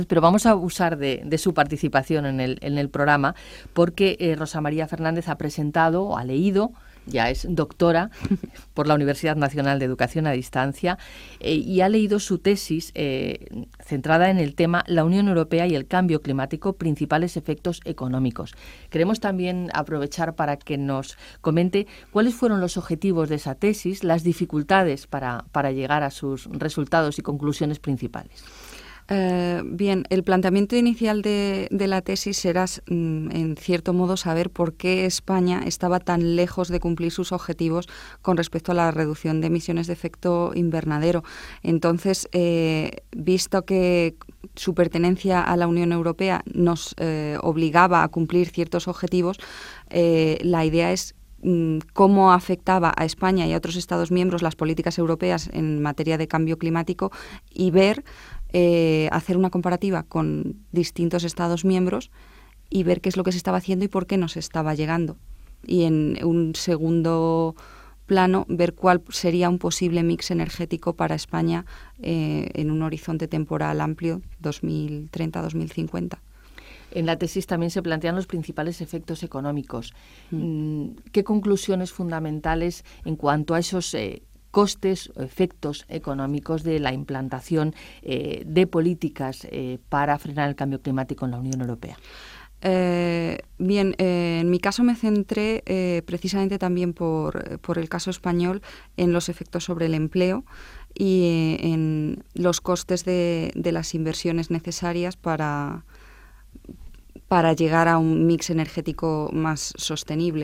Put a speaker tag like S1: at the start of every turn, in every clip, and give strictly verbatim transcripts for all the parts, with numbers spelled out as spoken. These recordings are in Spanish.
S1: Pero vamos a abusar de, de su participación en el, en el programa porque eh, Rosa María Fernández ha presentado o ha leído, ya es doctora por la Universidad Nacional de Educación a Distancia, eh, y ha leído su tesis eh, centrada en el tema La Unión Europea y el cambio climático, principales efectos económicos. Queremos también aprovechar para que nos comente cuáles fueron los objetivos de esa tesis, las dificultades para, para llegar a sus resultados y conclusiones principales.
S2: Eh, bien, el planteamiento inicial de, de la tesis era, mm, en cierto modo, saber por qué España estaba tan lejos de cumplir sus objetivos con respecto a la reducción de emisiones de efecto invernadero. Entonces, eh, visto que su pertenencia a la Unión Europea nos eh, obligaba a cumplir ciertos objetivos, eh, la idea es mm, cómo afectaba a España y a otros Estados miembros las políticas europeas en materia de cambio climático y ver Eh, hacer una comparativa con distintos Estados miembros y ver qué es lo que se estaba haciendo y por qué no se estaba llegando. Y en un segundo plano, ver cuál sería un posible mix energético para España eh, en un horizonte temporal amplio, dos mil treinta a dos mil cincuenta.
S1: En la tesis también se plantean los principales efectos económicos.
S2: Mm.
S1: ¿Qué conclusiones fundamentales en cuanto a esos eh, costes o efectos económicos de la implantación eh, de políticas eh, para frenar el cambio climático en la Unión Europea?
S2: Eh, bien, eh, en mi caso me centré eh, precisamente también por, por el caso español en los efectos sobre el empleo y eh, en los costes de, de las inversiones necesarias para, para llegar a un mix energético más sostenible.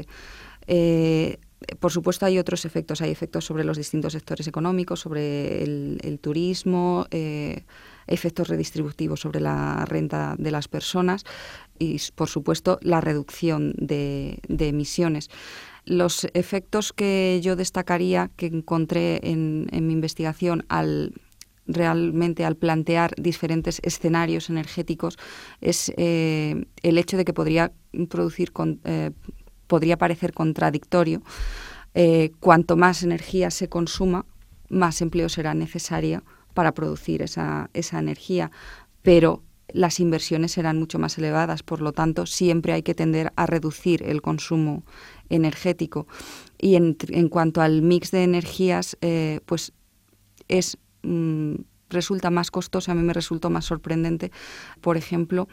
S2: Eh, Por supuesto, hay otros efectos. Hay efectos sobre los distintos sectores económicos, sobre el, el turismo, eh, efectos redistributivos sobre la renta de las personas y, por supuesto, la reducción de, de emisiones. Los efectos que yo destacaría, que encontré en, en mi investigación al realmente al plantear diferentes escenarios energéticos, es eh, el hecho de que podría producir con, eh, podría parecer contradictorio. Eh, cuanto más energía se consuma, más empleo será necesario para producir esa, esa energía, pero las inversiones serán mucho más elevadas, por lo tanto, siempre hay que tender a reducir el consumo energético. Y en, en cuanto al mix de energías, eh, pues es mmm, resulta más costoso. A mí me resultó más sorprendente, por ejemplo,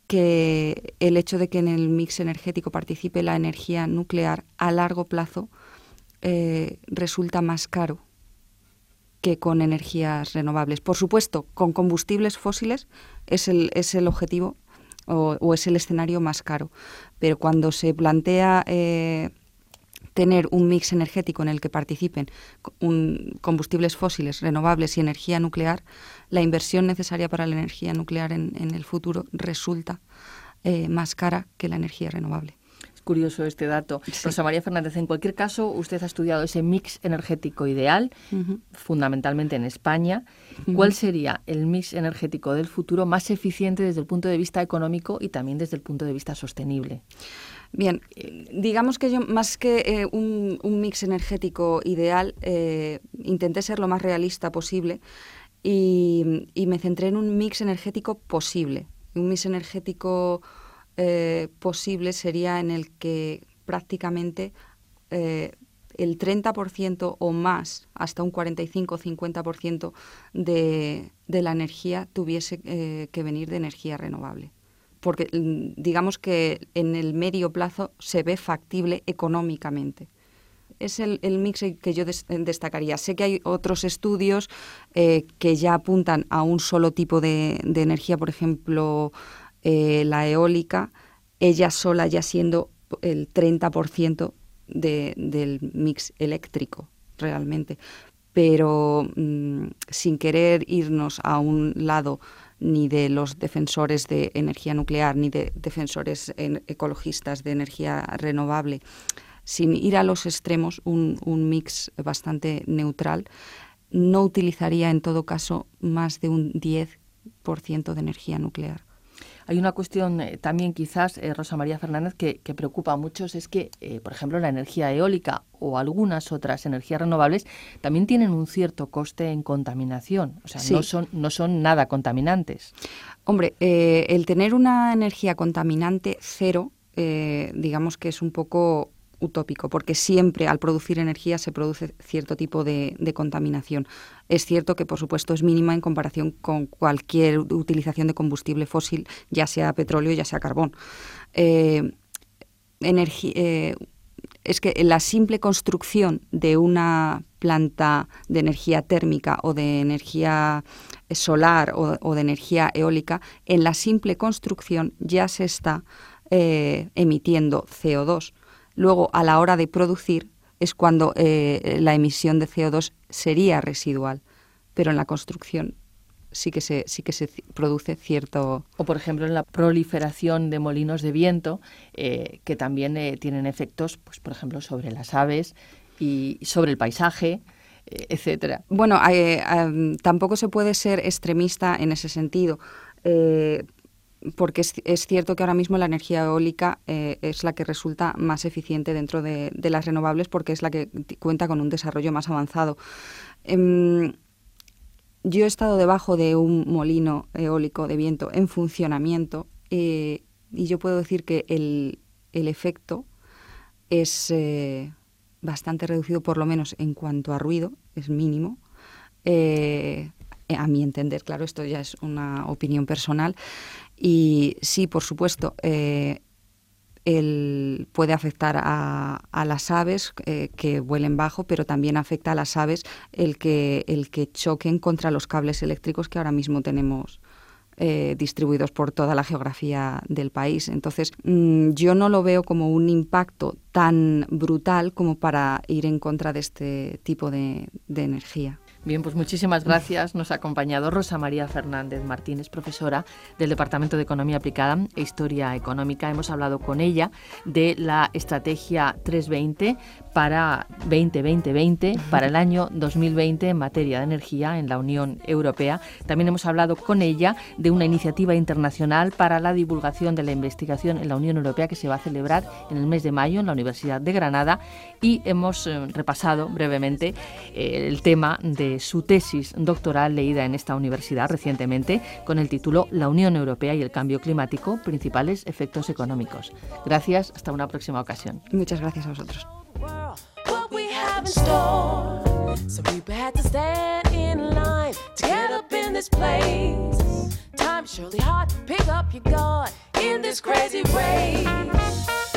S2: que el hecho de que en el mix energético participe la energía nuclear a largo plazo eh, resulta más caro que con energías renovables. Por supuesto, con combustibles fósiles es el, es el objetivo o, o es el escenario más caro, pero cuando se plantea eh, tener un mix energético en el que participen un, combustibles fósiles, renovables y energía nuclear, la inversión necesaria para la energía nuclear en, en el futuro resulta eh, más cara que la energía renovable.
S1: Es curioso este dato. Sí. Rosa María Fernández, en cualquier caso, usted ha estudiado ese mix energético ideal, uh-huh. fundamentalmente en España. Uh-huh. ¿Cuál sería el mix energético del futuro más eficiente desde el punto de vista económico y también desde el punto de vista sostenible?
S2: Bien, digamos que yo más que eh, un, un mix energético ideal, eh, intenté ser lo más realista posible y, y me centré en un mix energético posible. Un mix energético eh, posible sería en el que prácticamente eh, el treinta por ciento o más, hasta un cuarenta y cinco a cincuenta por ciento de, de la energía tuviese eh, que venir de energía renovable. Porque digamos que en el medio plazo se ve factible económicamente. Es el, el mix que yo des, destacaría. Sé que hay otros estudios eh, que ya apuntan a un solo tipo de, de energía, por ejemplo, eh, la eólica, ella sola ya siendo el treinta por ciento de, del mix eléctrico realmente. Pero mmm, sin querer irnos a un lado ni de los defensores de energía nuclear, ni de defensores en, ecologistas de energía renovable, sin ir a los extremos, un, un mix bastante neutral, no utilizaría en todo caso más de un diez por ciento de energía nuclear.
S1: Hay una cuestión eh, también quizás, eh, Rosa María Fernández, que, que preocupa a muchos, es que, eh, por ejemplo, la energía eólica o algunas otras energías renovables también tienen un cierto coste en contaminación, o sea, sí. no son, no son nada contaminantes.
S2: Hombre, eh, el tener una energía contaminante cero, eh, digamos que es un poco utópico, porque siempre al producir energía se produce cierto tipo de, de contaminación. Es cierto que, por supuesto, es mínima en comparación con cualquier utilización de combustible fósil, ya sea petróleo, ya sea carbón. Eh, energi- eh, es que la simple construcción de una planta de energía térmica o de energía solar o, o de energía eólica, en la simple construcción ya se está eh, emitiendo C O dos. Luego, a la hora de producir, es cuando eh, la emisión de C O dos sería residual, pero en la construcción sí que se sí que se produce cierto...
S1: O, por ejemplo, en la proliferación de molinos de viento, eh, que también eh, tienen efectos, pues, por ejemplo, sobre las aves y sobre el paisaje, eh, etcétera.
S2: Bueno, eh, eh, tampoco se puede ser extremista en ese sentido, eh, porque es, es cierto que ahora mismo la energía eólica eh, es la que resulta más eficiente dentro de, de las renovables, porque es la que t- cuenta con un desarrollo más avanzado. Eh, yo he estado debajo de un molino eólico de viento en funcionamiento eh, y yo puedo decir que el, el efecto es eh, bastante reducido, por lo menos en cuanto a ruido, es mínimo. Eh, a mi entender, claro, esto ya es una opinión personal. Y sí, por supuesto, eh, el, puede afectar a, a las aves eh, que vuelen bajo, pero también afecta a las aves el que, el que choquen contra los cables eléctricos que ahora mismo tenemos eh, distribuidos por toda la geografía del país. Entonces, mmm, yo no lo veo como un impacto tan brutal como para ir en contra de este tipo de, de energía.
S1: Bien, pues muchísimas gracias. Nos ha acompañado Rosa María Fernández Martínez, profesora del Departamento de Economía Aplicada e Historia Económica. Hemos hablado con ella de la estrategia trescientos veinte para veinte veinte veinte para el año dos mil veinte en materia de energía en la Unión Europea. También hemos hablado con ella de una iniciativa internacional para la divulgación de la investigación en la Unión Europea que se va a celebrar en el mes de mayo en la Universidad de Granada, y hemos eh, repasado brevemente eh, el tema de su tesis doctoral leída en esta universidad recientemente con el título La Unión Europea y el Cambio Climático, principales efectos económicos. Gracias, hasta una próxima ocasión.
S2: Muchas gracias a vosotros. Time surely hard, pick up your gun in this crazy race.